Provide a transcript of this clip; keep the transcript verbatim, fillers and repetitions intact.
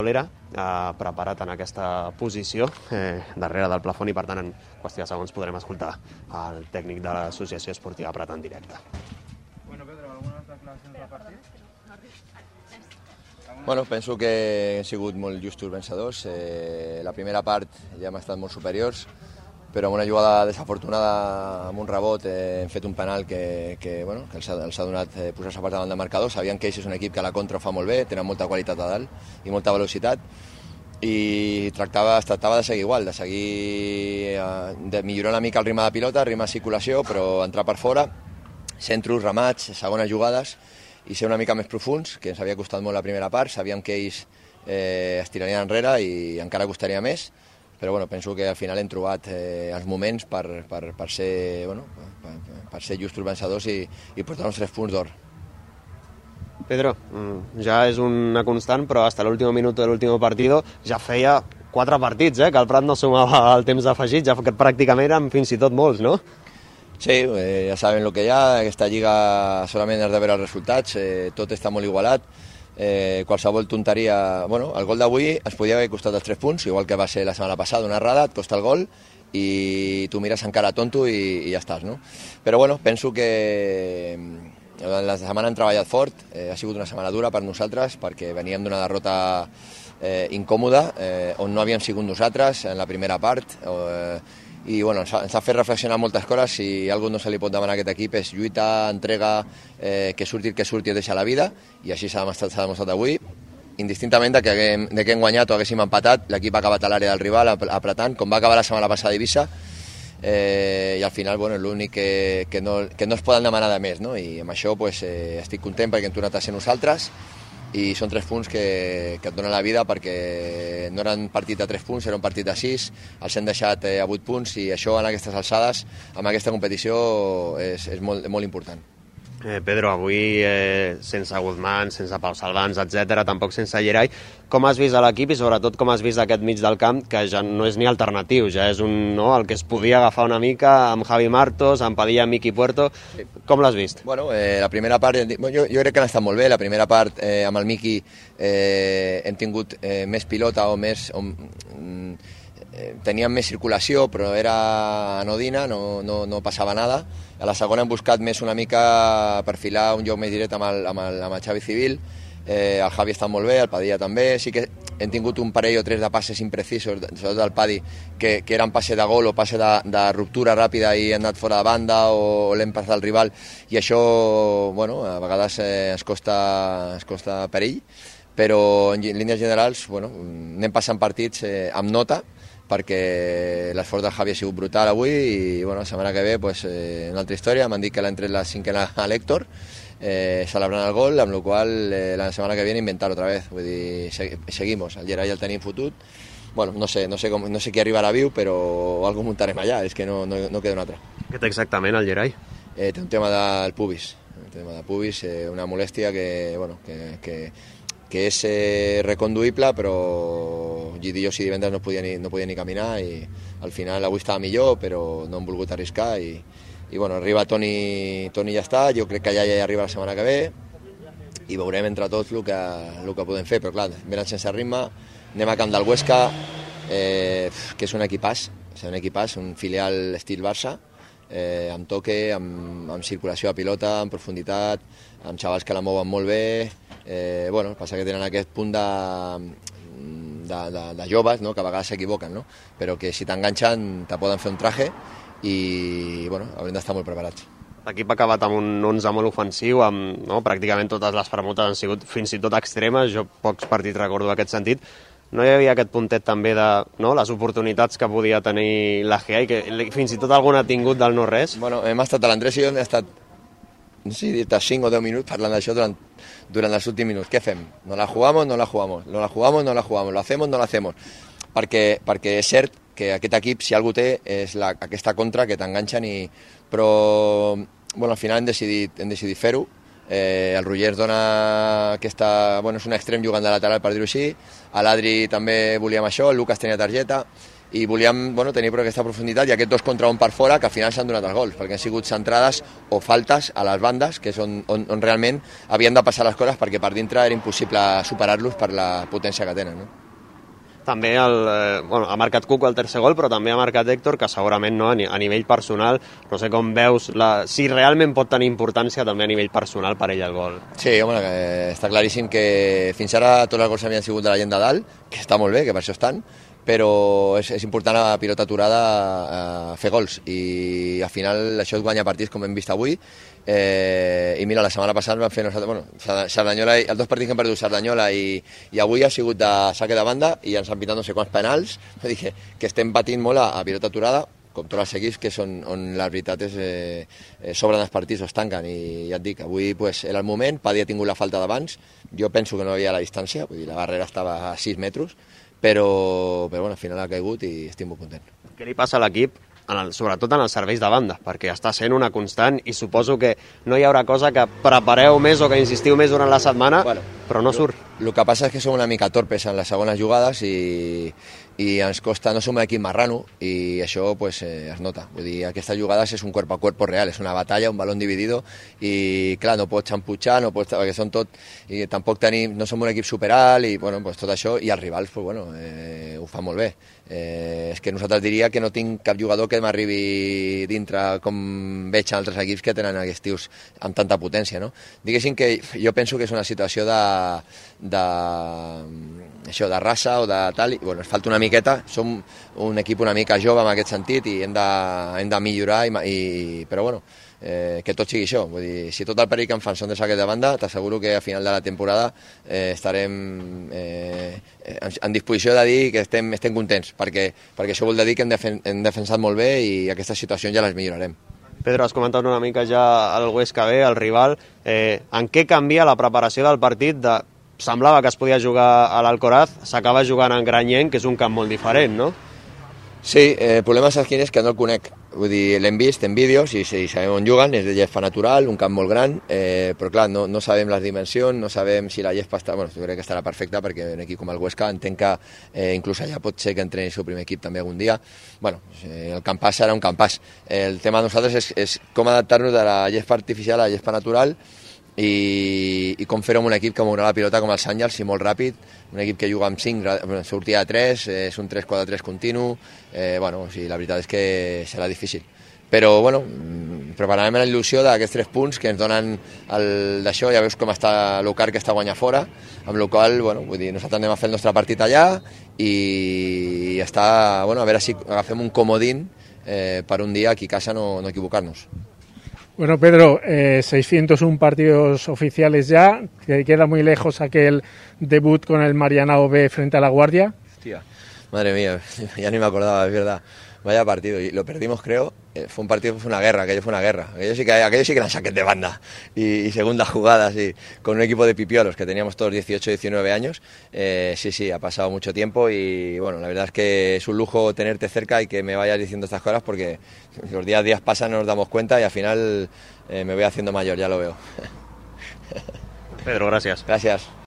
Solera, eh, preparat en aquesta posició, eh, darrere del plafon, i per tant en qüestió de segons podrem escoltar el tècnic de l'Associació Esportiva Prat en directe. Bueno, Pedro, algunes declaracions del partit? Bueno, penso que hem sigut molt justos vencedors. Eh, la primera part ja hem estat molt superiors, però amb una jugada desafortunada, amb un rebot, eh, hem fet un penal que, que, bueno, que els, ha, els ha donat eh, posar-se per davant del marcador. Sabien que ells és un equip que a la contra ho fa molt bé, tenen molta qualitat a dalt i molta velocitat, i tractava, es tractava de seguir igual, de seguir, eh, de millorar una mica el ritme de pilota, ritme de circulació, però entrar per fora, centros, ramats, segones jugades, i ser una mica més profuns, que ens havia costat molt la primera part. Sabíem que ells eh, es tirarien enrere i encara costaria més, però bueno, penso que al final hem trobat eh, els moments per, per, per, ser, bueno, per, per ser justos vencedors i, i portar uns tres punts d'or. Pedro, ja és una constant, però fins a l'últim minut de l'últim partit ja feia quatre partits, eh, que el Prat no sumava el temps afegit, ja que pràcticament eren fins i tot molts, no? Sí, eh, ja saben el que hi ha, aquesta lliga solament has de veure els resultats, eh, tot està molt igualat. Eh, qualsevol tonteria... Bueno, el gol d'avui ens podia haver costat els tres punts, igual que va ser la setmana passada, una errada, et costa el gol i tu mires encara tonto i, i ja estàs, no? Però bueno, penso que la setmana hem treballat fort, eh, ha sigut una setmana dura per nosaltres perquè veníem d'una derrota eh, incòmoda, eh, on no havíem sigut nosaltres en la primera part, eh, i bueno, ens ha, ens ha fet reflexionar moltes coses. Si algú no se li pot demanar a aquest equip és lluita, entrega, eh, que surti el que surti et deixa la vida, i així s'ha demostrat, s'ha demostrat avui. Indistintament de que, haguem, de que hem guanyat o haguéssim empatat, l'equip ha acabat a l'àrea del rival apretant, com va acabar la setmana passada a Eivissa, eh, i al final bueno, l'únic que, que, no, que no es poden demanar de més, no? I amb això pues, eh, estic content perquè hem tornat a ser nosaltres, i són tres punts que, que et donen la vida, perquè no eren partit de tres punts, era un partit de sis, els hem deixat eh, a vuit punts, i això en aquestes alçades, amb aquesta competició, és, és molt, molt important. Eh, Pedro, avui eh, sense Guzmán, sense Pau Salvans, etcètera, tampoc sense Llerai, com has vist a l'equip i sobretot com has vist aquest mig del camp, que ja no és ni alternatiu, ja és un, no, el que es podia agafar una mica amb Javi Martos, amb Padilla, amb Miqui Puerto? Com l'has vist? Bueno, eh, la primera part, jo, jo crec que han estat molt bé. La primera part eh, amb el Miqui eh, hem tingut eh, més pilota o més... O, mm, teníem més circulació, però era anodina, no, no, no passava nada. A la segona hem buscat més una mica perfilar un joc més directe amb el, amb el, amb el Xavi Civil. Eh, el Javi està molt bé, el Padilla també. Sí que hem tingut un parell o tres de passes imprecisos, sobretot del Padi, que, que eren passe de gol o passe de, de ruptura ràpida i han anat fora de banda o, o l'hem passat al rival, i això bueno, a vegades eh, es, costa, es costa perill, però en línies generals bueno, anem passant partits eh, amb nota, perquè l'esforç del Javi ha sigut brutal avui, i bueno, la setmana que ve pues, eh, una altra història. M'han dit que l'han tret la cinquena a l'Héctor, eh, celebrant el gol, amb la qual eh, la setmana que viene inventar otra vez. Vull dir, seguimos, el Llerai el tenim fotut. Bueno, no sé, no sé, com, no sé qui arribarà viu, però algú muntarem allà, és que no, no, no queda una altra. Què té exactament el Llerai? Eh, té un tema del pubis, un tema de pubis, eh, una molèstia que, bueno, que, que que és eh, reconduïble, però dijous i divendres no podia, ni, no podia ni caminar, i al final avui estava millor, però no hem volgut arriscar, i, i bueno, arriba Toni, Toni ja està, jo crec que ja, ja arriba la setmana que ve, i veurem entre tots el que, el que podem fer, però clar, venen sense ritme, anem a camp del Huesca, eh, que és un equipàs, és un equipàs, un filial estil Barça, eh, amb toque, amb, amb circulació de pilota, amb profunditat, amb xavals que la mouen molt bé. Eh, bueno, passa que tenen aquest punt de, de, de, de joves, no? Que a vegades s'equivoquen, no? Però que si t'enganxen te poden fer un traje, i bueno, haurem d'estar molt preparats. L'equip ha acabat amb un onze molt ofensiu, amb no, pràcticament totes les permutes han sigut fins i tot extremes, jo pocs partits recordo en aquest sentit. No hi havia aquest puntet també de no, les oportunitats que podia tenir la G A i que fins i tot algun ha tingut del no-res? Bueno, hem estat, l'Andrés i jo hem estat, no sé si dir-te cinc o deu minuts parlant d'això durant, durant els últims minuts. Què fem? No la jugamos, no la jugamos, no la jugamos, no la jugamos, lo hacemos, no la hacemos. Perquè, perquè és cert que aquest equip, si algú té, és la, aquesta contra que t'enganxen, i però bueno, al final hem decidit, hem decidit fer-ho. Eh, el Roger dona aquesta, bueno, és un extrem jugant de lateral, per dir-ho així. A l'Adri també volíem això, el Lucas tenia targeta, i volíem bueno, tenir per aquesta profunditat i aquests dos contra un per fora que al final s'han donat els gols, perquè han sigut centrades o faltes a les bandes, que és on, on, on realment havien de passar les coses perquè per dintre era impossible superar-los per la potència que tenen. No? També el, eh, bueno, ha marcat Cuco el tercer gol, però també ha marcat Héctor, que segurament no, a, ni, a nivell personal, no sé com veus, la, si realment pot tenir importància també a nivell personal per ell el gol. Sí, home, eh, està claríssim que fins ara tots els gols havien sigut de la gent de dalt, que està molt bé, que per això estan, però és, és important a pilota aturada eh, fer gols i al final això et guanya partits com hem vist avui eh, i mira, la setmana passada vam fer nosaltres, bueno, Cerdanyola, els dos partits que hem perdut Cerdanyola i, i avui ha sigut de saque de banda i ens han pitat no sé quants penals, vull dir que, que estem patint molt a, a pilota aturada com tots els equips que són on la veritat és eh, eh, sobren els partits o es tanquen i ja et dic, avui pues, era el moment, Padi ha tingut la falta d'abans, jo penso que no havia la distància, vull dir, la barrera estava a sis metres però, però bueno, al final ha caigut i estic molt content. Què li passa a l'equip, en el, sobretot en els serveis de banda? Perquè està sent una constant i suposo que no hi haurà cosa que prepareu més o que insistiu més durant la setmana, bueno, però no surt. El que passa és que som una mica torpes en les segones jugades i, i ens costa, no som un equip marrano i això pues, eh, es nota. Vull dir, aquestes jugades és un cuerpo a cuerpo real, és una batalla, un balón dividido i clar, no pots xamputxar, no pots, perquè són tot, i tampoc tenim, no som un equip superalt i bueno, pues, tot això, i els rivals pues, bueno, eh, ho fan molt bé. Eh, és que nosaltres diria que no tinc cap jugador que m'arribi dintre com veig altres equips que tenen aquests tios amb tanta potència, no? Diguéssim que jo penso que és una situació de, de, això, de raça o de tal, i bueno, ens falta una miqueta, som un equip una mica jove en aquest sentit i hem de, hem de millorar, i, i, però bueno, eh, que tot sigui això, vull dir, si tot el perill que em fan són de saques de banda, t'asseguro que a final de la temporada eh, estarem eh, en, en disposició de dir que estem, estem contents, perquè, perquè això vol dir que hem, defen, hem defensat molt bé i aquestes situacions ja les millorarem. Pedro, has comentat una mica ja el Huesca B, el rival, eh, en què canvia la preparació del partit de semblava que es podia jugar a l'Alcoraz, s'acaba jugant en Granyent, que és un camp molt diferent, no? Sí, eh, el problema saps quin és que no el conec. Vull dir, l'hem vist en vídeos i, i sabem on juguen, és de gespa natural, un camp molt gran, eh, però clar, no, no sabem les dimensions, no sabem si la gespa està... Bueno, jo crec que estarà perfecta perquè un equip com el Huesca entenc que eh, inclús allà pot ser que entreni el seu primer equip també algun dia. Bueno, eh, el campàs serà un campàs. El tema de nosaltres és, és com adaptar-nos de la gespa artificial a la gespa natural i, i com fer-ho amb un equip que mourà la pilota com els Àngels i molt ràpid, un equip que juga amb cinc, sortida de tres, eh, és un tres quatre tres continu, eh, bueno, o sigui, la veritat és que serà difícil. Però, bueno, prepararem la il·lusió d'aquests tres punts que ens donen d'això, ja veus com està l'Ocar que està guanyant fora, amb la qual cosa, bueno, vull dir, nosaltres anem a fer el nostre partit allà i està, bueno, a veure si agafem un comodín eh, per un dia aquí a casa no, no equivocar-nos. Bueno, Pedro, eh, seiscientos uno partidos oficiales ya, que queda muy lejos aquel debut con el Marianao B frente a La Guardia. Hostia, madre mía, ya ni me acordaba, es verdad. Vaya partido, y lo perdimos creo, eh, fue un partido, fue una guerra, aquello fue una guerra, aquello sí que, aquello sí que eran saques de banda y, y segundas jugadas y con un equipo de pipiolos que teníamos todos dieciocho, diecinueve años, eh, sí, sí, ha pasado mucho tiempo y bueno, la verdad es que es un lujo tenerte cerca y que me vayas diciendo estas cosas porque los días días pasan, no nos damos cuenta y al final eh, me voy haciendo mayor, ya lo veo. Pedro, gracias. Gracias.